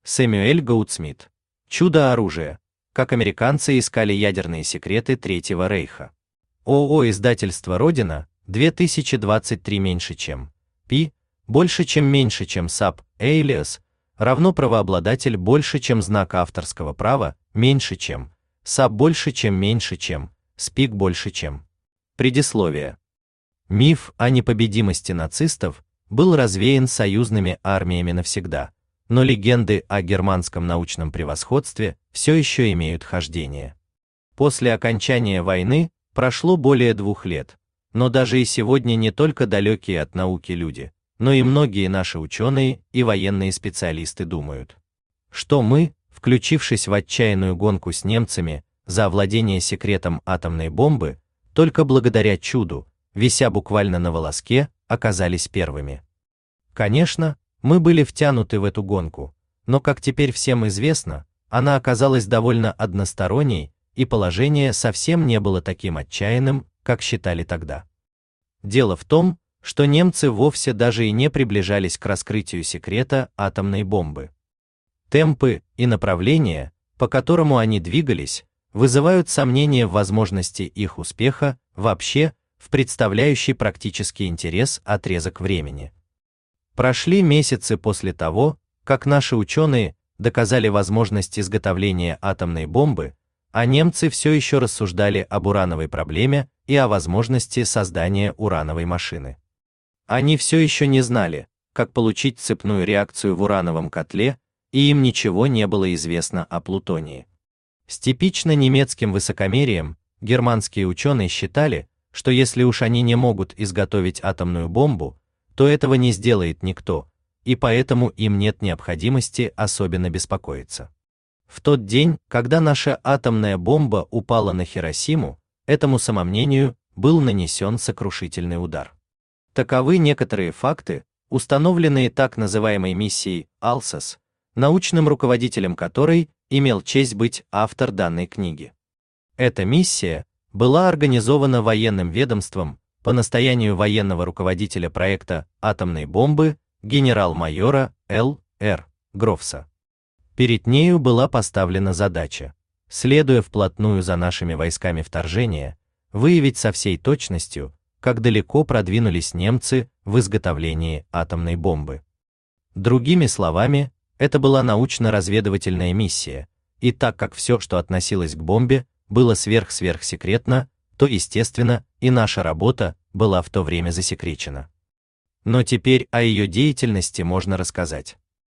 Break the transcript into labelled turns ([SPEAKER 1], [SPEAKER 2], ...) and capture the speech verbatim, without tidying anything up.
[SPEAKER 1] Сэмюэль Гоудсмит. Чудо-оружие. Как американцы искали ядерные секреты Третьего Рейха. ООО «Издательство Родина», две тысячи двадцать три меньше чем. Пи, больше чем меньше чем саб, alias, равно правообладатель больше чем знак авторского права, меньше чем, саб больше чем меньше чем, спик больше чем. Предисловие. Миф о непобедимости нацистов был развеян союзными армиями навсегда, но легенды о германском научном превосходстве все еще имеют хождение. После окончания войны прошло более двух лет, но даже и сегодня не только далекие от науки люди, но и многие наши ученые и военные специалисты думают, что мы, включившись в отчаянную гонку с немцами за овладение секретом атомной бомбы, только благодаря чуду, вися буквально на волоске, оказались первыми. Конечно, мы были втянуты в эту гонку, но, как теперь всем известно, она оказалась довольно односторонней, и положение совсем не было таким отчаянным, как считали тогда. Дело в том, что немцы вовсе даже и не приближались к раскрытию секрета атомной бомбы. Темпы и направления, по которому они двигались, вызывают сомнения в возможности их успеха вообще в представляющий практический интерес отрезок времени. Прошли месяцы после того, как наши ученые доказали возможность изготовления атомной бомбы, а немцы все еще рассуждали об урановой проблеме и о возможности создания урановой машины. Они все еще не знали, как получить цепную реакцию в урановом котле, и им ничего не было известно о плутонии. С типично немецким высокомерием германские ученые считали, что если уж они не могут изготовить атомную бомбу, то этого не сделает никто, и поэтому им нет необходимости особенно беспокоиться. В тот день, когда наша атомная бомба упала на Хиросиму, этому самомнению был нанесен сокрушительный удар. Таковы некоторые факты, установленные так называемой миссией АЛСОС, научным руководителем которой имел честь быть автор данной книги. Эта миссия была организована военным ведомством по настоянию военного руководителя проекта атомной бомбы генерал-майора Л Р Грофса. Перед нею была поставлена задача, следуя вплотную за нашими войсками вторжения, выявить со всей точностью, как далеко продвинулись немцы в изготовлении атомной бомбы. Другими словами, это была научно-разведывательная миссия, и так как все, что относилось к бомбе, было сверх-сверхсекретно, то, естественно, и наша работа была в то время засекречена. Но теперь о ее деятельности можно рассказать.